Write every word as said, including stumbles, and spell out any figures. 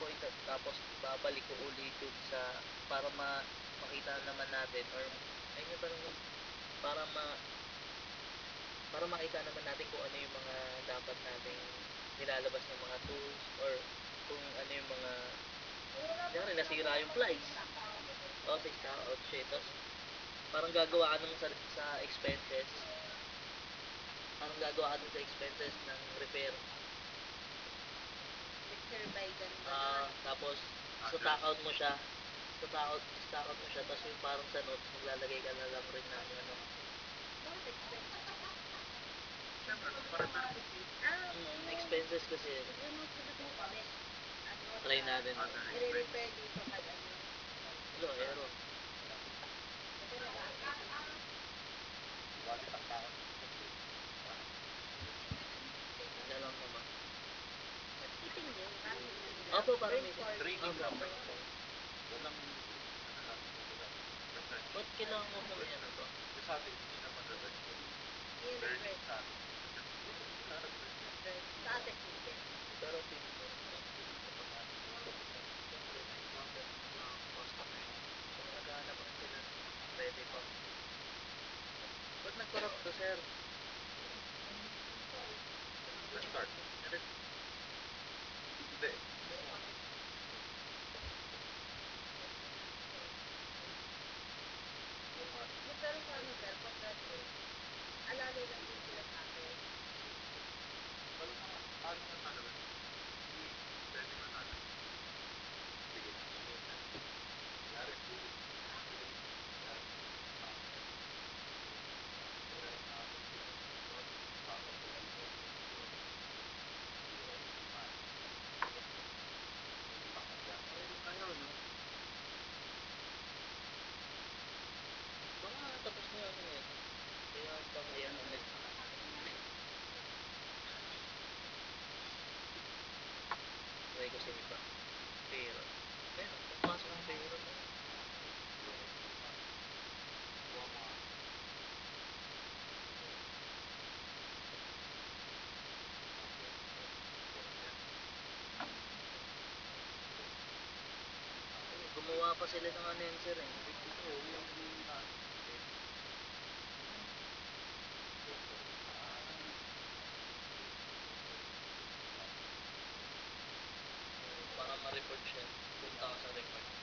ko ito, tapos ibabalik ko ulit yun sa para ma makita naman natin or ayun yung parang para ma para makita naman natin kung ano yung mga dapat nating nilalabas ng mga tools or kung ano yung mga kunyari nasira yung plies o sa stock out siya tapos parang gagawa ka nung sa, sa expenses parang gagawa ka nung sa expenses ng repair Repair by ganun ah ganun. tapos sa stock out mo siya sa stock out, stock out mo siya tapos yung parang sa notes maglalagay ka na lang rin ng ano Bakit expenses? Siyempre, pa-repair mo. Ah, mm, expenses kasi yun. yung mga sagot mo ulit. Ano, Try sa- natin Other i-repair dito pag ano. hello Aero Kasi nag-a-update yun. Bali taktakan. hindi lang naman Housekeeping din, parang opo parang may brainstorming. Training opo lang. brainstorm. Walang, ano lang, kumbaga, research. Ba't kailangan mo mong ano to? Yung sa atin, hindi na mag-research. Learning I-repair. sa atin. Dito, hindi na research. Sa atin hindi. Pero team mo siyempre may counter mga customer kung naghahanap ang sila ng pwede pa ba't nag-corrupt to sir? Restart. Hindi. Yung pero sa ano sir, pag ano, alalay lang din sila sa akin. Pero mga, ano na talaga? Hindi, pwede man natin. Sige na. Kunyari, ano no? baka tapos na yung ano yun kaya pang yan ulit try ko sa iba pero pero pagpasok ng pero gumawa pa sila ng ano yan sir eh oo, yung na, para ma-report siya punta ka sa report